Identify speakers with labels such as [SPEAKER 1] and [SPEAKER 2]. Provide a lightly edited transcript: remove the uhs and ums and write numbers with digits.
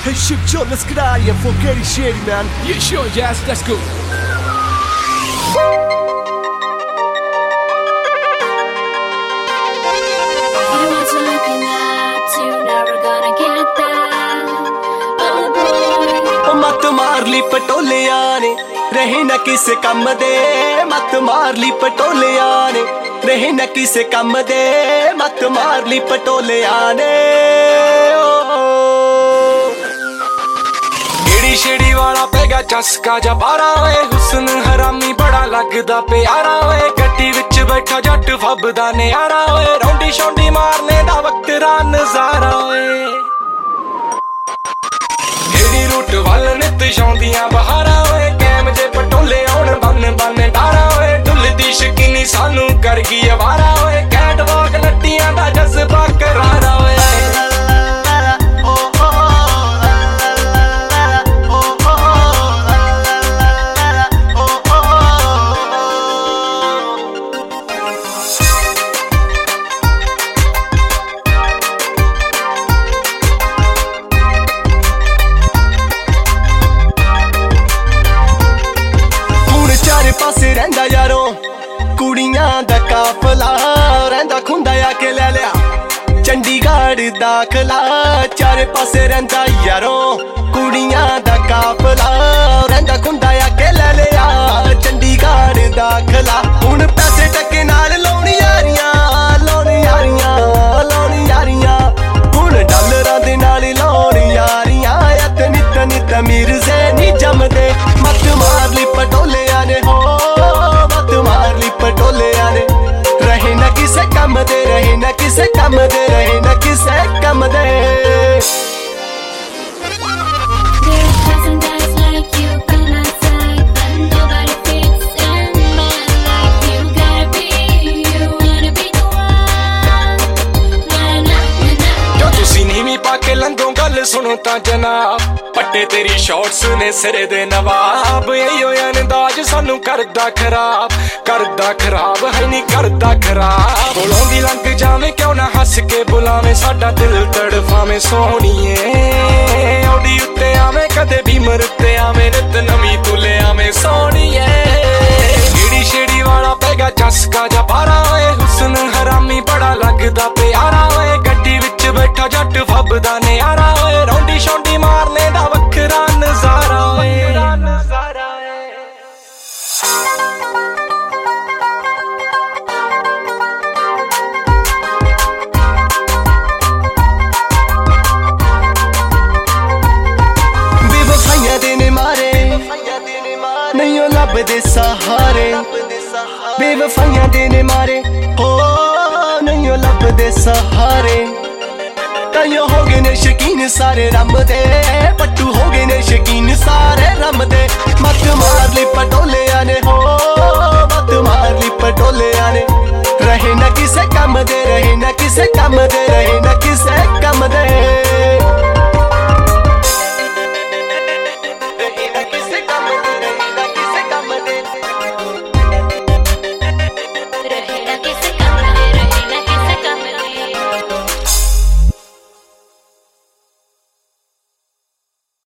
[SPEAKER 1] Hey shit, yo, let's get out of here for getting shady, man.
[SPEAKER 2] Yeah, sure, Jazz, let's go.
[SPEAKER 1] मत मार ली पटोलिया ने रहे न किसे कम दे मत मार ली पटोलिया ने रहे न किसे कम दे मत मार ली पटोलिया ने
[SPEAKER 2] गेड़ी शेड़ी वाला पेगा चस्का जा पारा होए हुस्न हरामी बड़ा लगदा प्यारा होए गड्डी विच बैठा जट फबदा नयारा होए रौंडी शौंडी मारने दा वक्तरा नजारा होए रूट वाल नित शौंदियां बहारा होए कैम जे पटोले आउण बन बन डारा होए डुलदी शकीनी सानू कर गई अवारा होए कैट वॉक नट्टियां दा जज्बा करारा होए
[SPEAKER 1] पासे रहंदा यारो कुड़ियां दा काफला रहंदा खुंदा आके ले लिया चंडीगढ़ दाखला चारे पासे रहंदा यारो कुड़ियां दा काफला रहंदा खुंदा आके ले लिया चंडीगढ़ दाखला हुण पैसे टके नाल लाउणी यारियां लाउणी यारियां लाउणी यारियां हुण डॉलरां दे नाल लाउणी यारियां ते नित नित मिर्जे नी जमदे मत मार ली पटोलिया ने हो मत मार ली पटोलिया ने रहे न किसे कम दे रहे न किसे कम दे रहे न किसे कम दे
[SPEAKER 2] सुनो ता जनाब पट्टे तेरी शॉट्स ने सिरे दे नवाब यो अंदाज सानू करदा खराब है नी करदा खराब बोलों दी लंघ जावे क्यों ना हस के बुलावे साडा दिल तड़फावे सोहणीए ओडी उत्ते आवे कदे भी मरते आवे नित नवी तुले आवे सोहणीए गेड़ी शेड़ी वाला पेगा चस्का जा पारा होए हुस्न हरामी बड़ा लगदा प्यारा होए गड्डी विच बैठा जट फबदा नयारा होए रौंडी शौंडी मारने दा वखरा नजारा होए
[SPEAKER 1] बेवफाइयां देने मारे नहीं ओ लभदे सहारे बेवफाइयां देने मारे हो नहीं ओ लभदे सहारे ताइयों हो गए ने शकीन सारे रम दे पट्टू हो गए ने शकीन सारे रम दे मत मार ली पटोलिया ने हो मत मार ली पटोलिया ने रहे न किसे कम दे रहे न किसे कम दे रहे न